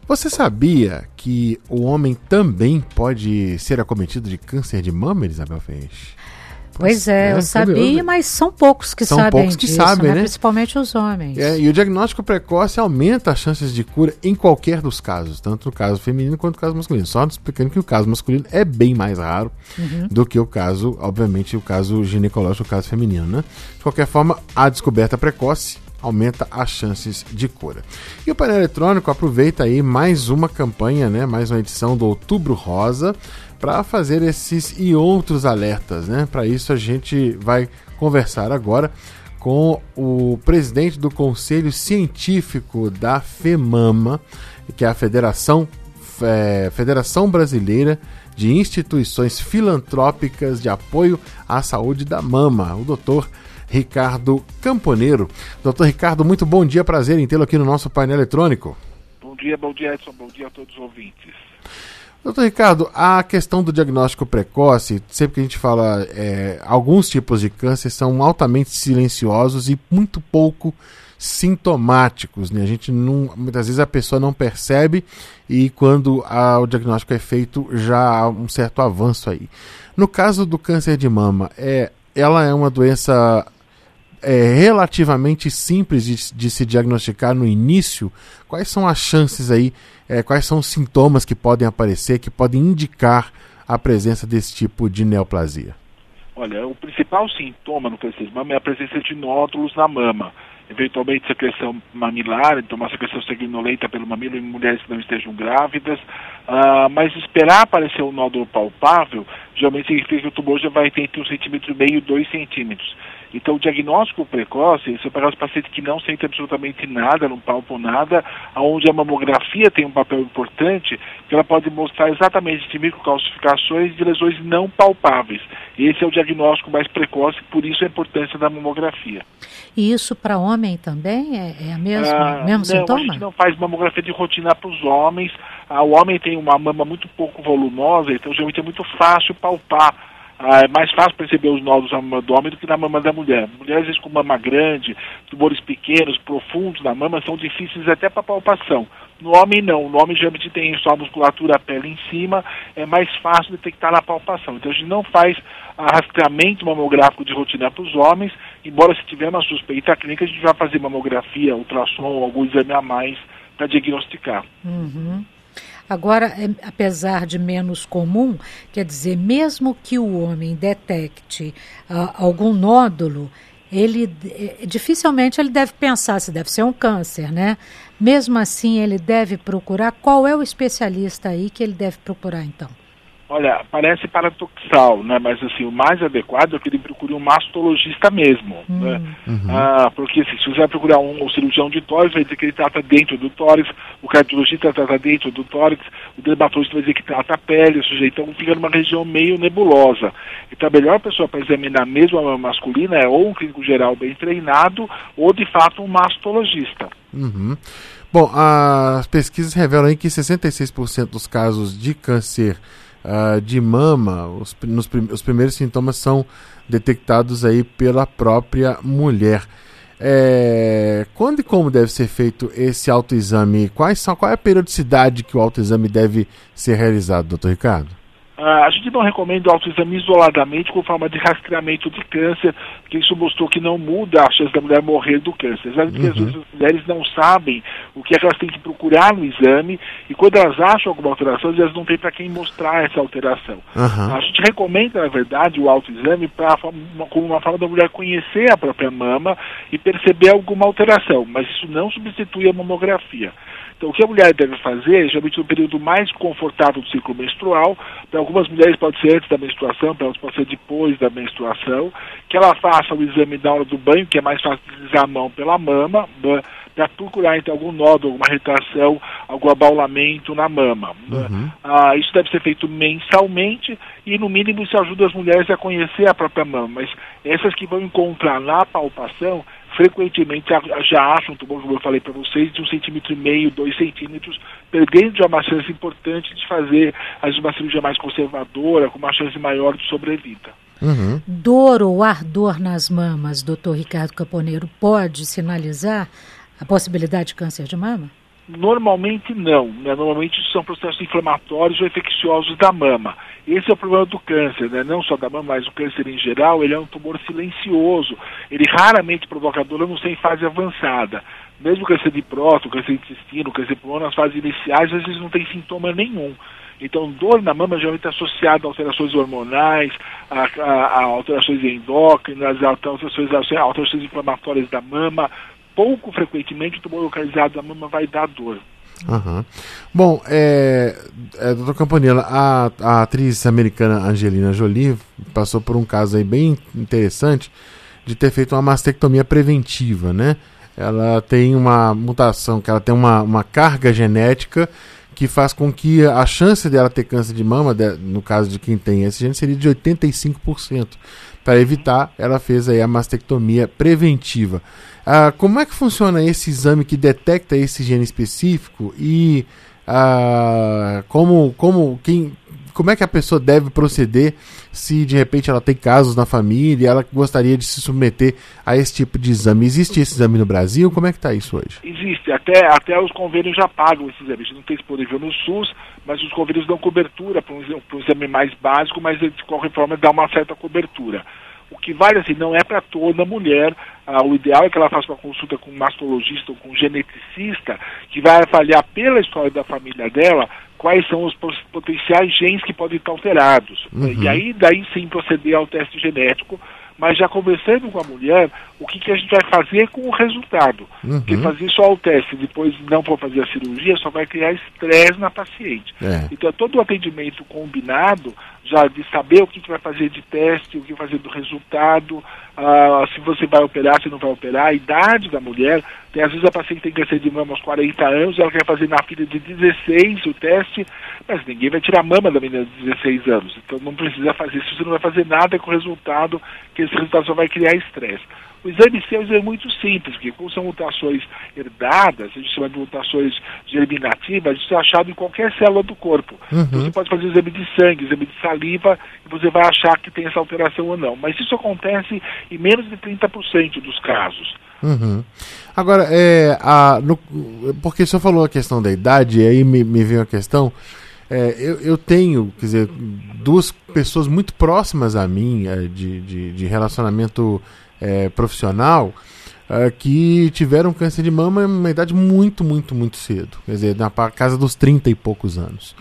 Você sabia que o homem também pode ser acometido de câncer de mama, Isabel Feix? Pois é, eu sabia, curioso. mas são poucos que sabem disso, né? Principalmente os homens. E o diagnóstico precoce aumenta as chances de cura em qualquer dos casos, tanto no caso feminino quanto no caso masculino. Só explicando que o caso masculino é bem mais raro do que o caso, obviamente, o caso ginecológico, o caso feminino, né? De qualquer forma, a descoberta precoce aumenta as chances de cura. E o painel eletrônico aproveita aí mais uma campanha, né? Mais uma edição do Outubro Rosa, para fazer esses e outros alertas, né? Para isso a gente vai conversar agora com o presidente do Conselho Científico da FEMAMA, que é a Federação Brasileira de Instituições Filantrópicas de Apoio à Saúde da Mama, o Dr. Ricardo Camponeiro. Doutor Ricardo, muito bom dia, prazer em tê-lo aqui no nosso painel eletrônico. Bom dia Edson, bom dia a todos os ouvintes. Doutor Ricardo, a questão do diagnóstico precoce, sempre que a gente fala, alguns tipos de câncer são altamente silenciosos e muito pouco sintomáticos, né? A gente muitas vezes a pessoa não percebe e quando o diagnóstico é feito já há um certo avanço aí. No caso do câncer de mama, ela é uma doença relativamente simples de se diagnosticar no início. Quais são as chances aí, quais são os sintomas que podem aparecer, que podem indicar a presença desse tipo de neoplasia? Olha, o principal sintoma no câncer de mama é a presença de nódulos na mama. Eventualmente secreção mamilar, então uma secreção sanguinolenta pelo mamilo em mulheres que não estejam grávidas, mas esperar aparecer um nódulo palpável, geralmente significa que o tumor já vai ter entre 1,5 cm e 2 centímetros. Então, o diagnóstico precoce, se eu pegar os pacientes que não sentem absolutamente nada, não palpam nada, onde a mamografia tem um papel importante, que ela pode mostrar exatamente de microcalcificações de lesões não palpáveis. Esse é o diagnóstico mais precoce, por isso a importância da mamografia. E isso para homem também é mesmo sintoma? A gente não faz mamografia de rotina para os homens. O homem tem uma mama muito pouco volumosa, então geralmente é muito fácil palpar. É mais fácil perceber os nódulos na mama do homem do que na mama da mulher. Mulheres, às vezes, com mama grande, tumores pequenos, profundos na mama, são difíceis até para palpação. No homem, não. No homem, geralmente, tem só a musculatura, a pele em cima, é mais fácil detectar na palpação. Então, a gente não faz rastreamento mamográfico de rotina para os homens, embora se tiver uma suspeita clínica, a gente vai fazer mamografia, ultrassom, algum exame a mais para diagnosticar. Agora, apesar de menos comum, quer dizer, mesmo que o homem detecte algum nódulo, dificilmente ele deve pensar se deve ser um câncer, né? Mesmo assim, ele deve procurar. Qual é o especialista aí que ele deve procurar, então? Olha, parece paradoxal, né? Mas assim, o mais adequado é que ele procure um mastologista mesmo, né? Porque assim, se você vai procurar um cirurgião de tórax, vai dizer que ele trata dentro do tórax, o cardiologista trata dentro do tórax, o dermatologista vai dizer que trata a pele, o sujeito fica numa região meio nebulosa. Então a melhor pessoa para examinar mesmo a mama masculina é ou um clínico geral bem treinado, ou de fato um mastologista. Bom, as pesquisas revelam aí que 66% dos casos de câncer de mama, os primeiros sintomas são detectados aí pela própria mulher. Quando e como deve ser feito esse autoexame? Qual é a periodicidade que o autoexame deve ser realizado, doutor Ricardo? A gente não recomenda o autoexame isoladamente com forma de rastreamento de câncer, porque isso mostrou que não muda a chance da mulher morrer do câncer. Às vezes as mulheres não sabem o que é que elas têm que procurar no exame, e quando elas acham alguma alteração, elas não têm para quem mostrar essa alteração. A gente recomenda, na verdade, o autoexame como uma forma da mulher conhecer a própria mama e perceber alguma alteração, mas isso não substitui a mamografia. Então, o que a mulher deve fazer, geralmente no período mais confortável do ciclo menstrual, para algumas mulheres pode ser antes da menstruação, para outras pode ser depois da menstruação, que ela faça o exame na hora do banho, que é mais fácil deslizar a mão pela mama, para procurar então algum nódulo, alguma retração, algum abaulamento na mama. Isso deve ser feito mensalmente e, no mínimo, isso ajuda as mulheres a conhecer a própria mama. Mas essas que vão encontrar na palpação, frequentemente já acham, como eu falei para vocês, de 1,5 cm, 2 centímetros, perdendo já uma chance importante de fazer uma cirurgia mais conservadora, com uma chance maior de sobrevida. Dor ou ardor nas mamas, doutor Ricardo Camponeiro, pode sinalizar a possibilidade de câncer de mama? Normalmente não, né? Normalmente são processos inflamatórios ou infecciosos da mama. Esse é o problema do câncer, né? Não só da mama, mas o câncer em geral, ele é um tumor silencioso. Ele raramente provoca dor, a não ser em fase avançada. Mesmo o câncer de próstata, o câncer de intestino, o câncer de pulmão, nas fases iniciais, às vezes não tem sintoma nenhum. Então, dor na mama geralmente está associada a alterações hormonais, a alterações endócrinas, a alterações inflamatórias da mama. Pouco frequentemente o tumor localizado da mama vai dar dor. Uhum. Bom, doutor Campanella, a atriz americana Angelina Jolie passou por um caso aí bem interessante de ter feito uma mastectomia preventiva, né? Ela tem uma mutação, que ela tem uma carga genética que faz com que a chance dela ter câncer de mama, no caso de quem tem esse gene, seria de 85%. Para evitar, ela fez aí a mastectomia preventiva. Como é que funciona esse exame que detecta esse gene específico e como é que a pessoa deve proceder se de repente ela tem casos na família e ela gostaria de se submeter a esse tipo de exame? Existe esse exame no Brasil? Como é que está isso hoje? Existe, até os convênios já pagam esse exame. A gente não tem disponível no SUS, mas os convênios dão cobertura para um exame mais básico, mas de qualquer forma dá uma certa cobertura. O que vale, assim, não é para toda mulher. O ideal é que ela faça uma consulta com um mastologista ou com um geneticista, que vai avaliar pela história da família dela quais são os potenciais genes que podem estar alterados. Uhum. E aí, daí sim, proceder ao teste genético, mas já conversando com a mulher, o que a gente vai fazer com o resultado. Uhum. Porque fazer só o teste e depois não for fazer a cirurgia só vai criar estresse na paciente. Então, todo o atendimento combinado, já de saber o que vai fazer de teste, o que fazer do resultado, se você vai operar, se não vai operar, a idade da mulher. Às vezes a paciente tem câncer de mama aos 40 anos, ela quer fazer na filha de 16 o teste, mas ninguém vai tirar a mama da menina de 16 anos. Então não precisa fazer isso, você não vai fazer nada com o resultado, que esse resultado só vai criar estresse. O exame C é um exame muito simples, porque como são mutações herdadas, a gente chama de mutações germinativas, isso é achado em qualquer célula do corpo. Uhum. Você pode fazer exame de sangue, exame de saliva, e você vai achar que tem essa alteração ou não. Mas isso acontece em menos de 30% dos casos. Uhum. Agora, porque o senhor falou a questão da idade, e aí me veio a questão. Eu tenho, quer dizer, duas pessoas muito próximas a mim, de relacionamento profissional, que tiveram câncer de mama em uma idade muito, muito, muito cedo. Quer dizer, na casa dos 30 e poucos anos.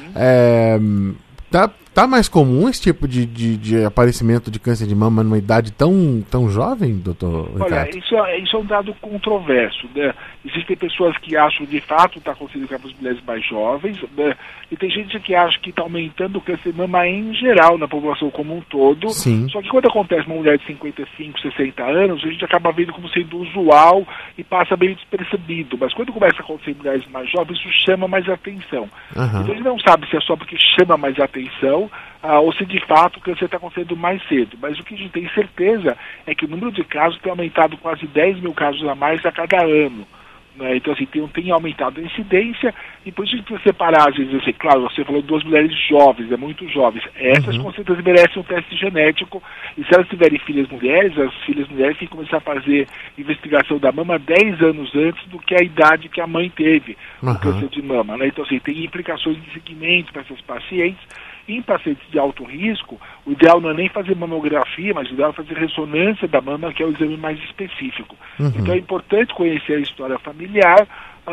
Uhum. Tá mais comum esse tipo de aparecimento de câncer de mama numa idade tão jovem, doutor Ricardo? Olha, isso é um dado controverso, né? Existem pessoas que acham de fato está acontecendo com as mulheres mais jovens, né? E tem gente que acha que está aumentando o câncer de mama em geral, na população como um todo. Sim. Só que quando acontece uma mulher de 55, 60 anos, a gente acaba vendo como sendo usual e passa meio despercebido. Mas quando começa a acontecer em mulheres mais jovens, isso chama mais atenção. Uhum. Então a gente não sabe se é só porque chama mais atenção, ou se de fato o câncer está acontecendo mais cedo. Mas o que a gente tem certeza é que o número de casos tem aumentado quase 10 mil casos a mais a cada ano. Né? Então, assim, tem aumentado a incidência, e por isso a gente precisa separar, às vezes, assim, claro, você falou de duas mulheres jovens, muito jovens. Essas, com certeza, merecem um teste genético, e se elas tiverem filhas mulheres, as filhas mulheres têm que começar a fazer investigação da mama 10 anos antes do que a idade que a mãe teve o câncer de mama. Né? Então, assim, tem implicações de seguimento para essas pacientes. Em pacientes de alto risco, o ideal não é nem fazer mamografia, mas o ideal é fazer ressonância da mama, que é o exame mais específico. Uhum. Então é importante conhecer a história familiar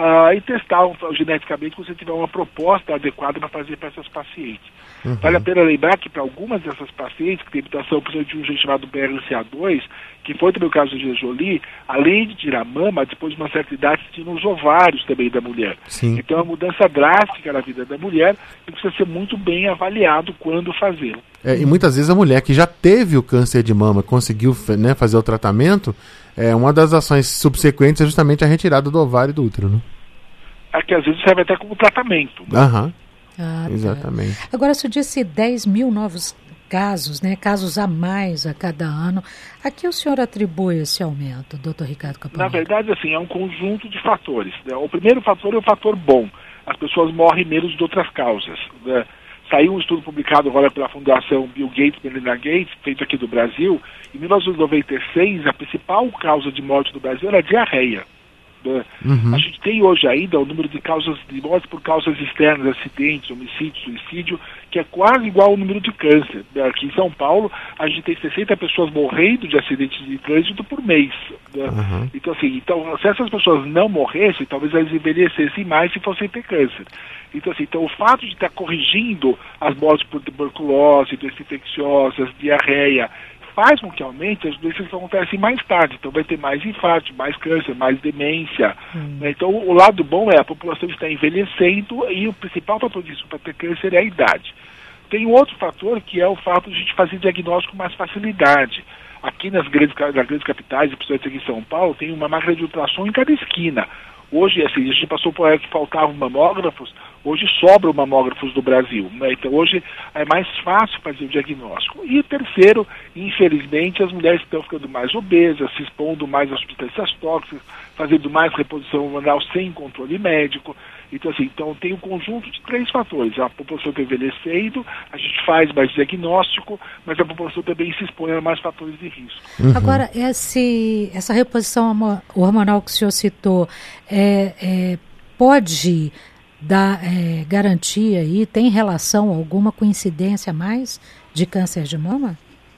e testar geneticamente se você tiver uma proposta adequada para fazer para essas pacientes. Uhum. Vale a pena lembrar que para algumas dessas pacientes que têm mutação, por exemplo, de um gene chamado BRCA2, que foi também o caso de Jolie, além de tirar a mama, depois de uma certa idade, se tira os ovários também da mulher. Sim. Então é uma mudança drástica na vida da mulher e precisa ser muito bem avaliado quando fazê-lo. E muitas vezes a mulher que já teve o câncer de mama conseguiu, né, fazer o tratamento, uma das ações subsequentes é justamente a retirada do ovário e do útero, né? É que às vezes serve até como tratamento. Né? Aham. Tá. Exatamente. Agora, se eu disse 10 mil novos casos, né, casos a mais a cada ano, a que o senhor atribui esse aumento, doutor Ricardo Campanella? Na verdade, assim, é um conjunto de fatores. Né? O primeiro fator é o fator bom. As pessoas morrem menos de outras causas. Né? Saiu um estudo publicado agora pela Fundação Bill Gates e Melinda Gates, feito aqui do Brasil. Em 1996, a principal causa de morte do Brasil era a diarreia. A gente tem hoje ainda o número de causas de morte por causas externas, acidentes, homicídio, suicídio, que é quase igual ao número de câncer. Aqui em São Paulo, a gente tem 60 pessoas morrendo de acidentes de trânsito por mês. Então, assim, se essas pessoas não morressem, talvez elas envelhecessem mais se fossem ter câncer. Então, o fato de estar corrigindo as mortes por tuberculose, doenças infecciosas, diarreia, faz com que aumente as doenças que acontecem mais tarde. Então vai ter mais infarto, mais câncer, mais demência. Então o lado bom é a população está envelhecendo e o principal fator disso para ter câncer é a idade. Tem outro fator que é o fato de a gente fazer diagnóstico com mais facilidade. Aqui nas grandes capitais, principalmente aqui em São Paulo, tem uma máquina de ultrassom em cada esquina. Hoje, assim, a gente passou por aí que faltavam mamógrafos, hoje sobram mamógrafos do Brasil, né? Então hoje é mais fácil fazer o diagnóstico. E terceiro, infelizmente, as mulheres estão ficando mais obesas, se expondo mais às substâncias tóxicas, fazendo mais reposição hormonal sem controle médico. Então, assim, tem um conjunto de 3 fatores. A população está envelhecendo, a gente faz mais diagnóstico, mas a população também se expõe a mais fatores de risco. Agora, essa reposição hormonal que o senhor citou, pode dar garantia aí, tem relação, alguma coincidência a mais de câncer de mama?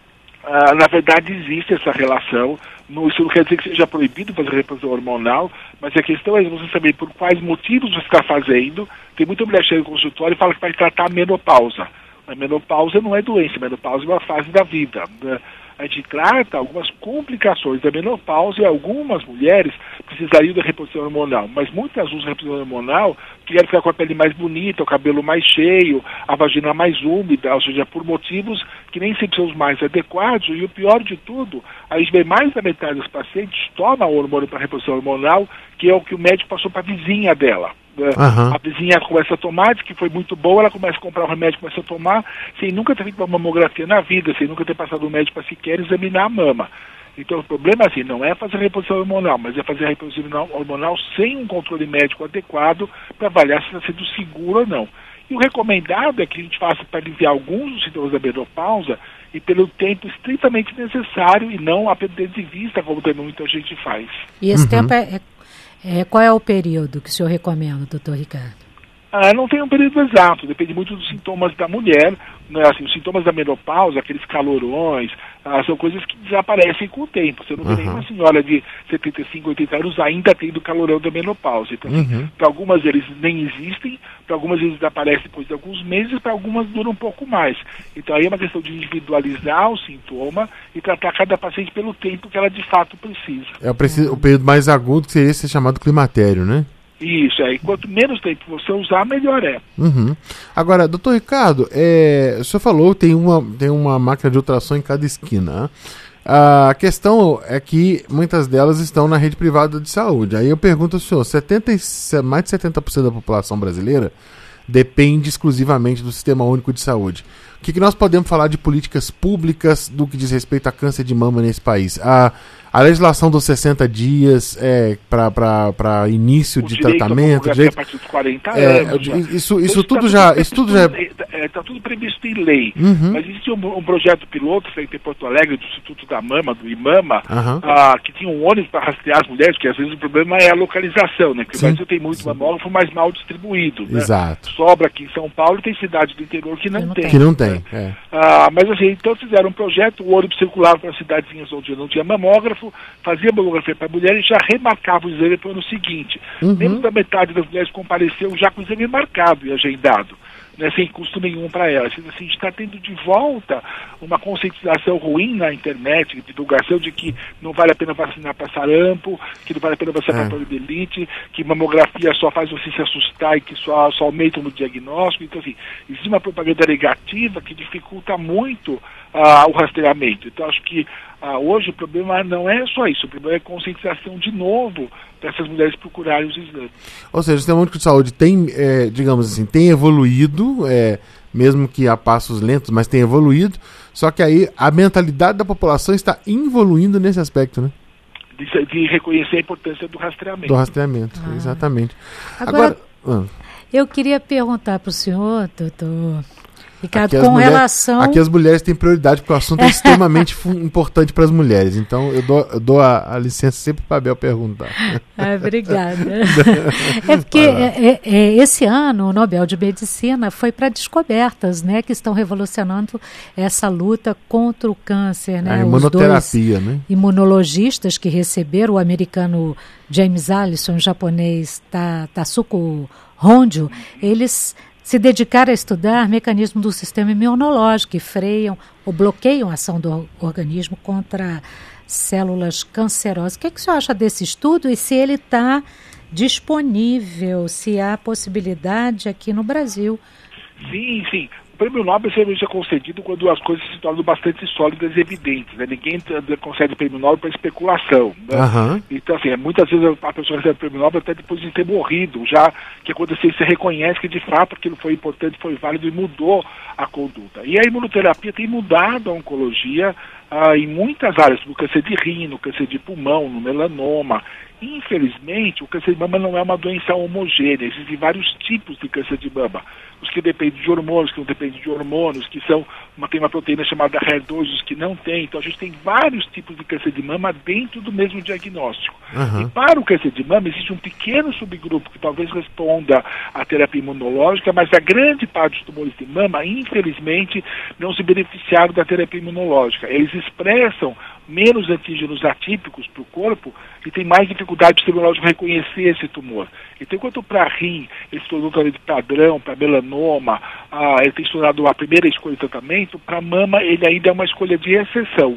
Na verdade, existe essa relação. Isso não quer dizer que seja proibido fazer reposição hormonal, mas a questão é você saber por quais motivos você está fazendo. Tem muita mulher que chega no consultório e fala que vai tratar a menopausa. A menopausa não é doença, a menopausa é uma fase da vida, né? A gente trata algumas complicações da menopausa e algumas mulheres precisariam da reposição hormonal, mas muitas usam reposição hormonal que querem ficar com a pele mais bonita, o cabelo mais cheio, a vagina mais úmida, ou seja, por motivos que nem sempre são os mais adequados. E o pior de tudo, a gente vê mais da metade dos pacientes toma o hormônio para reposição hormonal, que é o que o médico passou para a vizinha dela. A vizinha começa a tomar, diz que foi muito boa, ela começa a comprar o remédio, começa a tomar, sem nunca ter feito uma mamografia na vida, sem nunca ter passado um médico para sequer examinar a mama. Então o problema assim, não é fazer reposição hormonal, mas é fazer a reposição hormonal sem um controle médico adequado para avaliar se está sendo seguro ou não. E o recomendado é que a gente faça para aliviar alguns dos sintomas da menopausa e pelo tempo estritamente necessário e não a perder de vista, como também muita gente faz. E esse tempo qual é o período que o senhor recomenda, doutor Ricardo? Não tem um período exato, depende muito dos sintomas da mulher, né? Assim, os sintomas da menopausa, aqueles calorões, são coisas que desaparecem com o tempo. Você não vê nenhuma senhora de 75, 80 anos ainda tendo calorão da menopausa. Então, para algumas eles nem existem, para algumas eles desaparecem depois de alguns meses, para algumas duram um pouco mais. Então aí é uma questão de individualizar o sintoma e tratar cada paciente pelo tempo que ela de fato precisa. O período mais agudo que seria ser chamado climatério, né? Isso, quanto menos tempo você usar, melhor é. Agora, doutor Ricardo, o senhor falou que tem uma máquina de ultrassom em cada esquina. A questão é que muitas delas estão na rede privada de saúde. Aí eu pergunto ao senhor, mais de 70% da população brasileira depende exclusivamente do Sistema Único de Saúde. O que nós podemos falar de políticas públicas do que diz respeito a câncer de mama nesse país? A legislação dos 60 dias para início de tratamento. A partir dos 40 anos. Isso tudo já. Está tudo previsto em lei. Mas existe um projeto piloto feito em Porto Alegre, do Instituto da Mama, do IMAMA, que tinha um ônibus para rastrear as mulheres, porque às vezes o problema é a localização, né? Porque o Brasil tem muito mamógrafo, mas mal distribuído. Né? Exato. Sobra aqui em São Paulo e tem cidades do interior que não tem. Que não tem. Mas assim, então fizeram um projeto, o ônibus circulava para cidadezinhas onde não tinha mamógrafo, fazia mamografia para a mulher e já remarcava o exame para o ano seguinte. Menos da metade das mulheres compareceu já com o exame marcado e agendado, né, sem custo nenhum para elas. Assim, a gente está tendo de volta uma conscientização ruim na internet, divulgação de que não vale a pena vacinar para sarampo, que não vale a pena vacinar para poliomielite, que mamografia só faz você se assustar e que só aumenta no diagnóstico. Então, assim, existe uma propaganda negativa que dificulta muito o rastreamento. Então, acho que hoje o problema não é só isso, o problema é a conscientização de novo dessas mulheres procurarem os exames. Ou seja, o Sistema Único de Saúde tem, digamos assim, tem evoluído, mesmo que a passos lentos, mas tem evoluído, só que aí a mentalidade da população está evoluindo nesse aspecto, né? De reconhecer a importância do rastreamento. Do rastreamento, exatamente. Agora eu queria perguntar para o senhor, doutor Ricardo, com relação... Aqui as mulheres têm prioridade, porque o assunto é extremamente importante para as mulheres. Então, eu dou a licença sempre para a Bel perguntar. Obrigada. É porque esse ano o Nobel de Medicina foi para descobertas, né, que estão revolucionando essa luta contra o câncer. Né? A imunoterapia, né? Imunologistas que receberam, o americano James Allison, o japonês Tasuku Honjo, eles se dedicaram a estudar mecanismos do sistema imunológico que freiam ou bloqueiam a ação do organismo contra células cancerosas. O que o senhor acha desse estudo e se ele está disponível, se há possibilidade aqui no Brasil? Sim, sim. O prêmio Nobel é concedido quando as coisas se tornam bastante sólidas e evidentes. Né? Ninguém concede o prêmio Nobel para especulação. Né? Uhum. Então, assim, muitas vezes a pessoa recebe o prêmio Nobel até depois de ter morrido. Já que aconteceu, você reconhece que de fato aquilo foi importante, foi válido e mudou a conduta. E a imunoterapia tem mudado a oncologia em muitas áreas, no câncer de rim, no câncer de pulmão, no melanoma. Infelizmente, o câncer de mama não é uma doença homogênea. Existem vários tipos de câncer de mama. Os que dependem de hormônios, que não dependem de hormônios, que tem uma proteína chamada HER2, os que não tem. Então a gente tem vários tipos de câncer de mama dentro do mesmo diagnóstico. Uhum. E para o câncer de mama existe um pequeno subgrupo que talvez responda à terapia imunológica, mas a grande parte dos tumores de mama, infelizmente, não se beneficiaram da terapia imunológica. Eles expressam menos antígenos atípicos para o corpo e tem mais dificuldade do sistema imunológico reconhecer esse tumor. Então, enquanto para rim, eles estão de padrão, para melanoma, ele tem estudado a primeira escolha de tratamento, para mama ele ainda é uma escolha de exceção.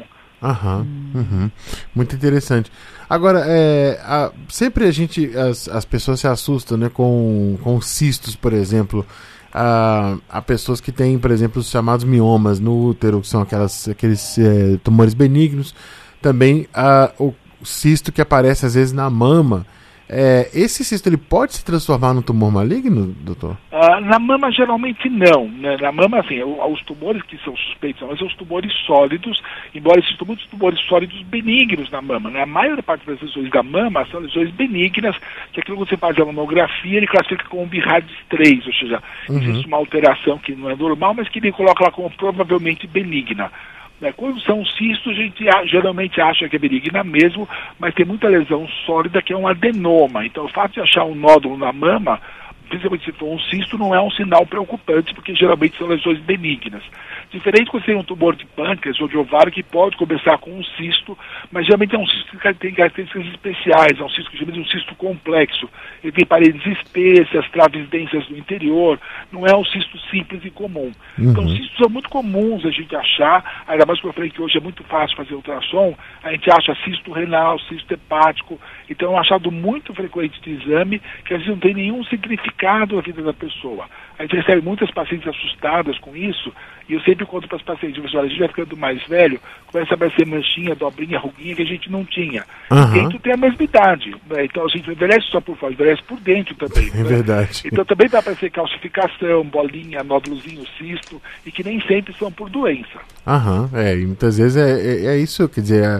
Uhum. Muito interessante. Agora, sempre as pessoas se assustam, né, com cistos, por exemplo. Há pessoas que têm, por exemplo, os chamados miomas no útero, que são aqueles tumores benignos. Também o cisto que aparece às vezes na mama. Esse cisto ele pode se transformar num tumor maligno, doutor? Na mama geralmente não, né? Na mama, assim, os tumores que são suspeitos são os tumores sólidos, embora existam muitos tumores sólidos benignos na mama, né? A maior parte das lesões da mama são lesões benignas, que aquilo que você faz a mamografia, ele classifica como BIRADS 3, ou seja, existe uma alteração que não é normal, mas que ele coloca lá como provavelmente benigna. Quando são cistos, a gente geralmente acha que é benigna mesmo, mas tem muita lesão sólida que é um adenoma. Então, o fato de achar um nódulo na mama, principalmente se for um cisto, não é um sinal preocupante, porque geralmente são lesões benignas. Diferente quando você tem um tumor de pâncreas ou de ovário, que pode começar com um cisto, mas geralmente é um cisto que tem características especiais, é um cisto que geralmente é um cisto complexo. Ele tem paredes espessas, traves densas no interior, não é um cisto simples e comum. Então, cistos são muito comuns a gente achar, ainda mais que eu falei que hoje é muito fácil fazer ultrassom, a gente acha cisto renal, cisto hepático, então é um achado muito frequente de exame, que às vezes não tem nenhum significado na vida da pessoa. A gente recebe muitas pacientes assustadas com isso, e eu sempre conto para as pacientes, a gente vai ficando mais velho, começa a aparecer manchinha, dobrinha, ruguinha que a gente não tinha. E dentro tem a mesma idade, né? Então a gente envelhece só por fora, envelhece por dentro também. É verdade. Então também dá para ser calcificação, bolinha, nódulozinho, cisto, e que nem sempre são por doença. E muitas vezes é isso, quer dizer,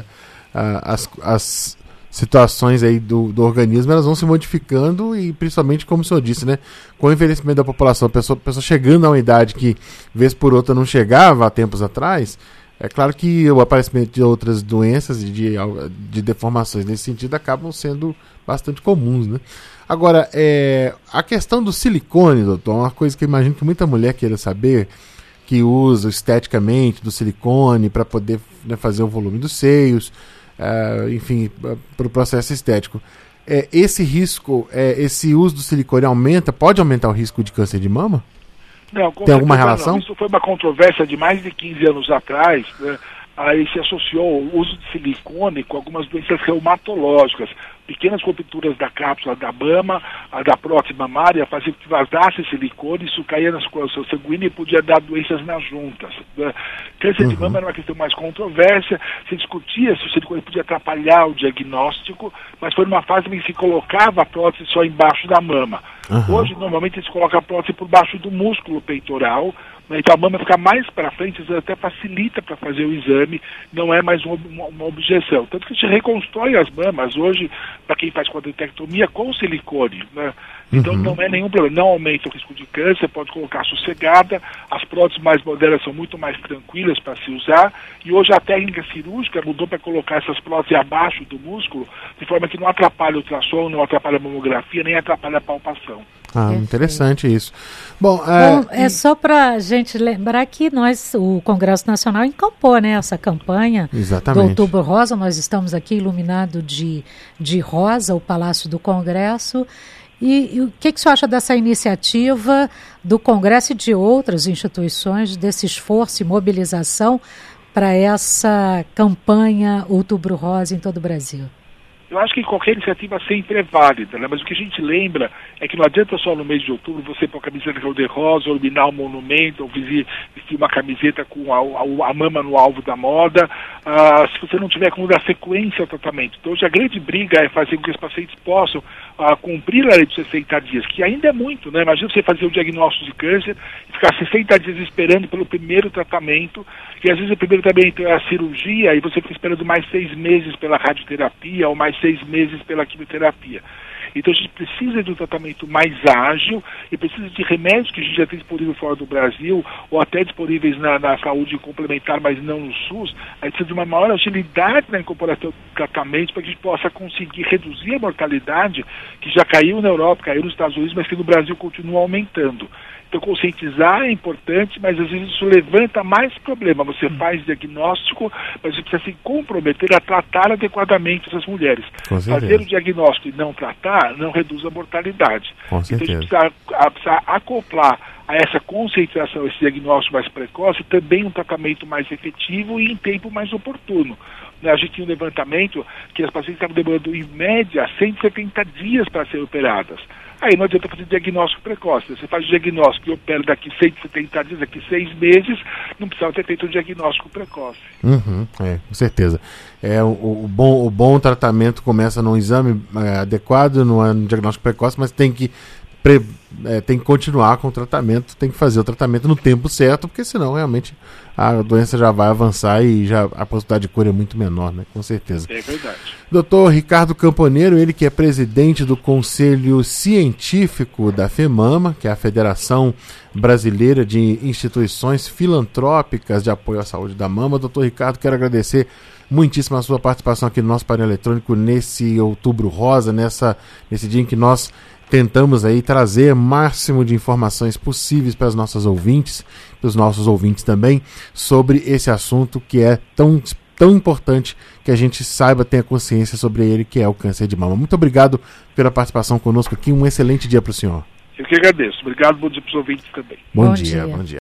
as situações aí do organismo, elas vão se modificando e principalmente, como o senhor disse, né, com o envelhecimento da população, a pessoa chegando a uma idade que, vez por outra, não chegava há tempos atrás, é claro que o aparecimento de outras doenças e de deformações nesse sentido acabam sendo bastante comuns, né? Agora, a questão do silicone, doutor, é uma coisa que eu imagino que muita mulher queira saber, que usa esteticamente do silicone para poder, né, fazer o volume dos seios, enfim, para o processo estético. Esse risco, esse uso do silicone pode aumentar o risco de câncer de mama? Não, tem alguma relação? Não. Isso foi uma controvérsia de mais de 15 anos atrás, né? Aí se associou o uso de silicone com algumas doenças reumatológicas, pequenas rupturas da cápsula da mama, da prótese mamária, fazia que vazasse silicone, isso caía na circulação sanguínea e podia dar doenças nas juntas. Né? Câncer de mama era uma questão mais controversa, se discutia se o silicone podia atrapalhar o diagnóstico, mas foi numa fase em que se colocava a prótese só embaixo da mama. Hoje, normalmente, se coloca a prótese por baixo do músculo peitoral, Então a mama fica mais para frente, até facilita para fazer o exame, não é mais uma objeção. Tanto que a gente reconstrói as mamas hoje, para quem faz quadritectomia, com silicone, né? Então não é nenhum problema, não aumenta o risco de câncer, pode colocar sossegada, as próteses mais modernas são muito mais tranquilas para se usar, e hoje a técnica cirúrgica mudou para colocar essas próteses abaixo do músculo, de forma que não atrapalha o ultrassom, não atrapalha a mamografia, nem atrapalha a palpação. Interessante isso. Bom, é só para a gente lembrar que o Congresso Nacional encampou, né, essa campanha do Outubro Rosa. Nós estamos aqui iluminado de rosa, o Palácio do Congresso. E o que o senhor acha dessa iniciativa do Congresso e de outras instituições, desse esforço e mobilização para essa campanha Outubro Rosa em todo o Brasil? Eu acho que qualquer iniciativa sempre é válida, né? Mas o que a gente lembra é que não adianta só no mês de outubro você pôr a camiseta cor-de-rosa, ou iluminar um monumento, ou vestir uma camiseta com a mama no alvo da moda, se você não tiver como dar sequência ao tratamento. Então hoje a grande briga é fazer com que os pacientes possam cumprir a lei de 60 dias, que ainda é muito, né? Imagina você fazer o diagnóstico de câncer e ficar 60 dias esperando pelo primeiro tratamento, e às vezes o primeiro tratamento é a cirurgia, e você fica esperando mais 6 meses pela radioterapia, ou mais 6 meses pela quimioterapia. Então a gente precisa de um tratamento mais ágil e precisa de remédios que a gente já tem disponível fora do Brasil, ou até disponíveis na saúde complementar, mas não no SUS. A gente precisa de uma maior agilidade na incorporação do tratamento para que a gente possa conseguir reduzir a mortalidade, que já caiu na Europa, caiu nos Estados Unidos, mas que no Brasil continua aumentando. Então conscientizar é importante, mas às vezes isso levanta mais problema. Você faz diagnóstico, mas você precisa se comprometer a tratar adequadamente essas mulheres. Fazer o diagnóstico e não tratar não reduz a mortalidade. Então a gente precisa acoplar a essa conscientização, esse diagnóstico mais precoce, também um tratamento mais efetivo e em tempo mais oportuno. A gente tinha um levantamento que as pacientes estavam demorando em média 170 dias para serem operadas. Aí não adianta fazer diagnóstico precoce. Você faz o diagnóstico e opera daqui 170 dias, daqui 6 meses, não precisa ter feito um diagnóstico precoce. Com certeza. O bom tratamento começa num exame adequado, no diagnóstico precoce, mas tem que continuar com o tratamento, tem que fazer o tratamento no tempo certo, porque senão realmente a doença já vai avançar e a possibilidade de cura é muito menor, né? Com certeza. É verdade. Dr. Ricardo Camponeiro, ele que é presidente do Conselho Científico da FEMAMA, que é a Federação Brasileira de Instituições Filantrópicas de Apoio à Saúde da Mama. Dr. Ricardo, quero agradecer muitíssimo a sua participação aqui no nosso painel eletrônico nesse Outubro Rosa, nesse dia em que nós tentamos aí trazer o máximo de informações possíveis para as nossas ouvintes, para os nossos ouvintes também, sobre esse assunto que é tão importante que a gente saiba, tenha consciência sobre ele, que é o câncer de mama. Muito obrigado pela participação conosco aqui, um excelente dia para o senhor. Eu que agradeço. Obrigado, bom dia para os ouvintes também. Bom dia.